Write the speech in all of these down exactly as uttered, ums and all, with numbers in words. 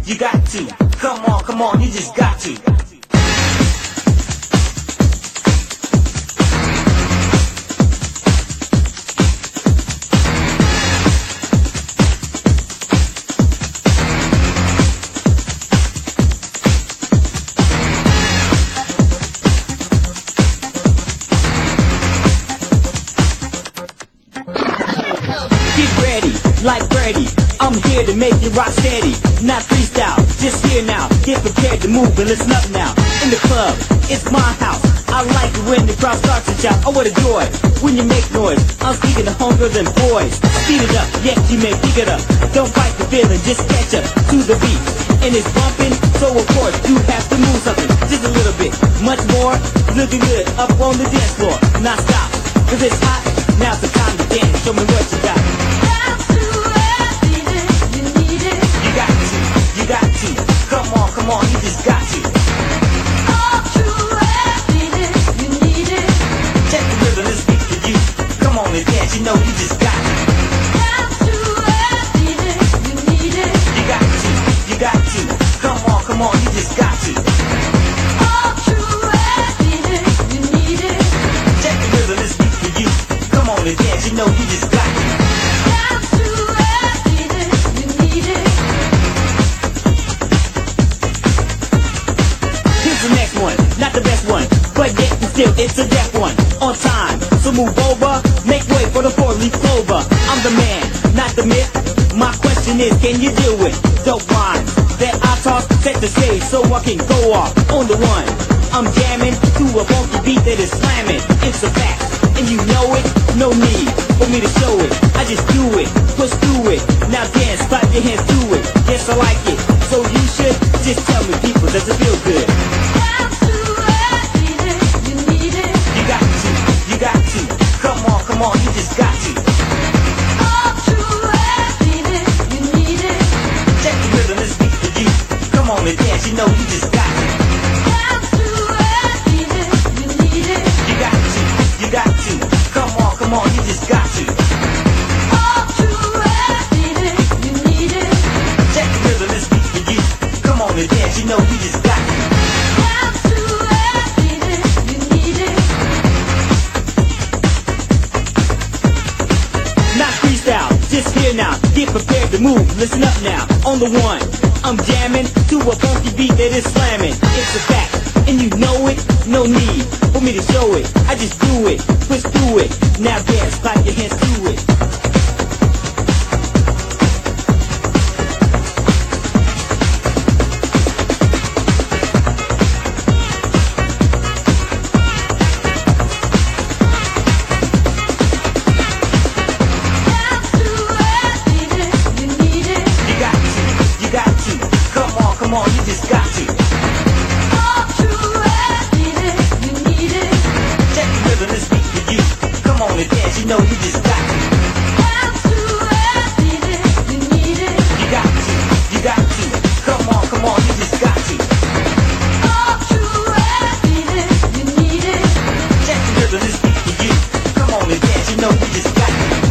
you got to. Come on, come on, you just got to. Like Freddy, I'm here to make you rock steady. Not freestyle, just here now. Get prepared to move and listen up now. In the club, it's my house. I like it when the crowd starts to shout. Oh, what a joy when you make noise. I'm speaking to homegirls and boys. Speed it up, yes, you may pick it up. Don't fight the feeling, just catch up to the beat. And it's bumping, so of course you have to move something. Just a little bit, much more. Looking good up on the dance floor. Now stop, cause it's hot. Now's the time to dance. Show me what you got. Come on, come on, you just got to. All true happiness, you need it. Check the rhythm, this beat for you. Come on and dance, you know you just got to. All true happiness, you need it. You got to, you got to. Come on, come on, you just got to. All true happiness, you need it. Check the rhythm, this beat for you. Come on and dance, you know you just got to. All true happiness, you need it. The next one, not the best one, but yet and still it's a deaf one. On time, so move over, make way for the four-leaf clover. I'm the man, not the myth. My question is, can you deal with dope rhymes that I toss, set the stage so I can go off on the one? I'm jamming to a funky beat that is slamming. It's a fact, and you know it. No need for me to show it. I just do it, push through it. Now dance, clap your hands to it. Yes, I like it, so you should just tell me, people, does it feel good? Come on, you just got to. All true happiness, you need it. Check the rhythm, this beat for you. Come on and dance, you know you just got to. All true happiness, you need it. You got to, you got to. Come on, come on, you just got to. All true happiness, you need it. Check the rhythm, this beat for you. Come on and dance, you know you just got to. All true happiness, you need it. Not freestyle, just here now. Get prepared to move, listen up now. On the one, I'm jamming to a funky beat that is slamming. It's a fact, and you know it. No need for me to show it. I just do it, push through it. Now dance, clap your hands to it. Come on, you just got to. All true happiness, you need it. Check the rhythm, this beat for you. Come on and dance, you know you just got to. All true happiness, you need it. You got to, you got to. Come on, come on, you just got to. All true happiness, you need it. Check the rhythm, this beat for you. Come on and dance, you know you just got to.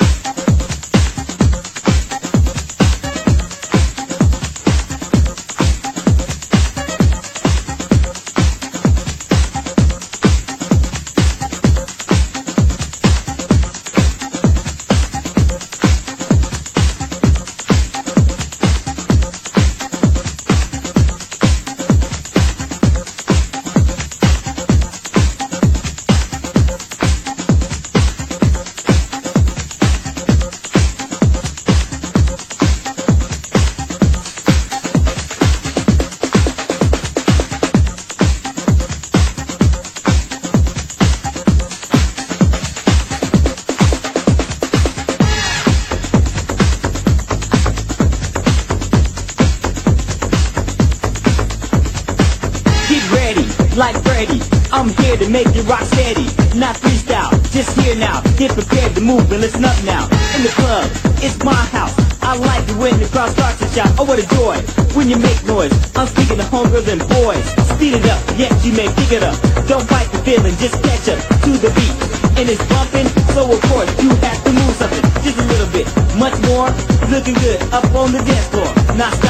Like Freddy, I'm here to make you rock steady. Not freestyle, just here now. Get prepared to move and listen up now. In the club, it's my house. I like it when the crowd starts to shout. Oh, what a joy when you make noise. I'm speaking to homegirls and boys. Speed it up, yes, you may pick it up. Don't fight the feeling, just catch up to the beat. And it's bumping, so of course you have to move something. Just a little bit, much more. Looking good up on the dance floor. Now stop,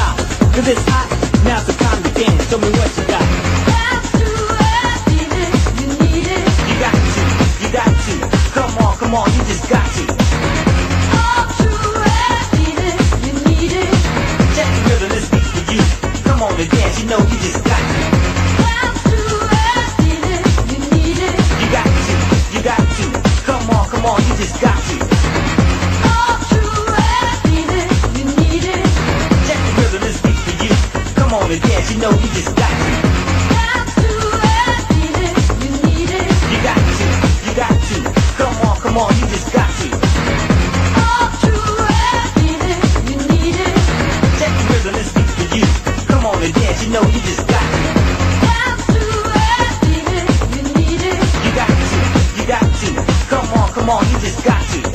Cause it's hot, now's the time to dance. Show me what you got. Dance to it, feel it, you need it. You got to, you got to. Come on, come on, you just got to. All true it, feel it, you need it. Check the rhythm, this beat for you. Come on and dance, you know you just got to. Dance to it, feel it, you need it. You got to, you got to. Come on, come on, you just got to. All true it, feel it, you need it. Check the rhythm, this beat for you. Come on and dance, you know you just got to. Dance to it, feel it, you need it. You got to, you got to. Come on, come on, you just got to. All true it, feel it, you need it. Check the rhythm, this beat for you. Come on and dance, you know you just got to. Dance to it, feel it, you need it. You got to, you got to. Come on, come on, you just got to.